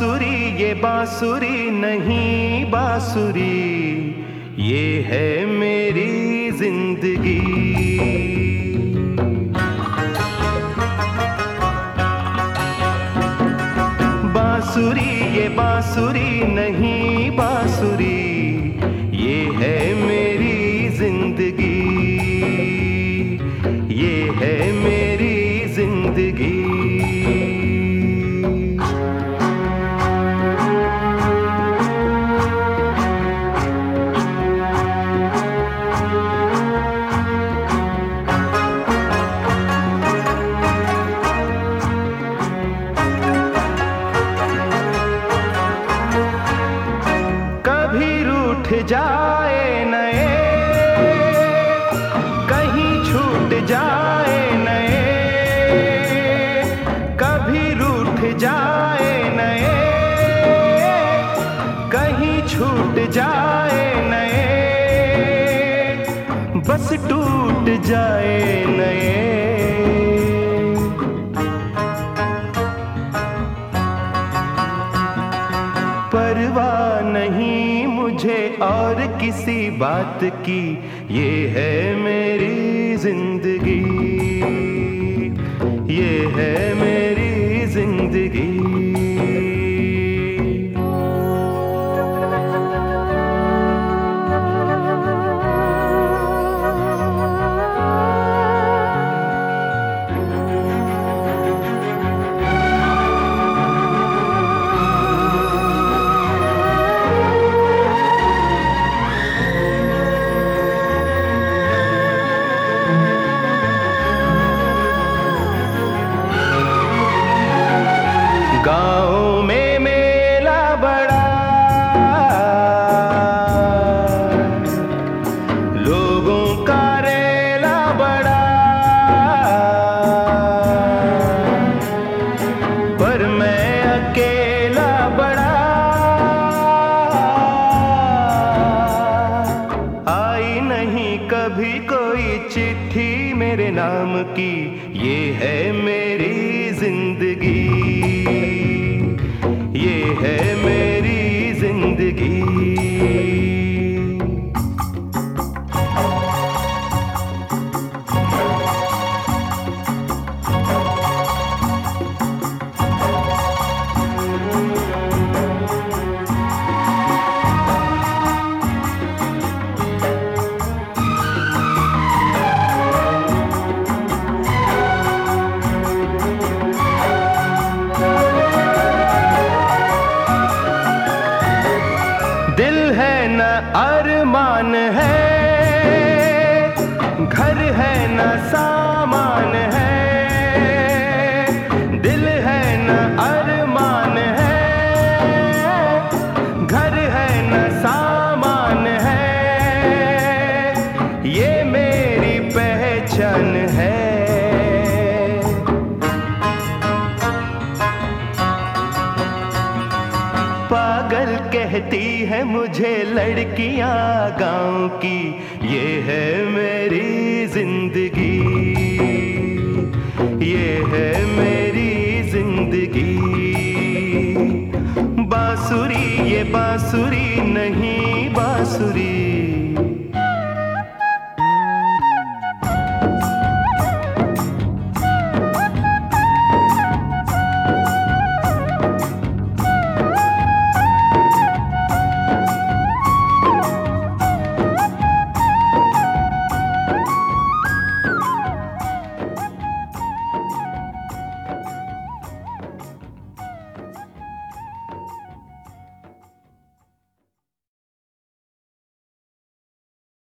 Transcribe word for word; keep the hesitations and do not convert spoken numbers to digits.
बांसुरी ये बांसुरी नहीं बांसुरी, ये है मेरी जिंदगी। बांसुरी ये बांसुरी नहीं बांसुरी, ये है मेरी जिंदगी, ये है मेरी जिंदगी। उठ जाए नए, कहीं छूट जाए नए, कभी रूठ जाए नए, कहीं छूट जाए नए, बस टूट जाए नए। परवाह नहीं मुझे और किसी बात की, ये है मेरी जिंदगी, ये है मेरी जिंदगी। गाँव में मेला बड़ा, लोगों का रेला बड़ा, पर मैं अकेला बड़ा। आई नहीं कभी कोई चिट्ठी मेरे नाम की, ये है मेरी जिंदगी, ये है मेरी जिंदगी। दिल है न अरमान है, घर है न सामान है, दिल है न अरमान है, घर है न सामान है, ये मेरी पहचान है। पागल कहती है मुझे लड़कियां गांव की, ये है मेरी जिंदगी, ये है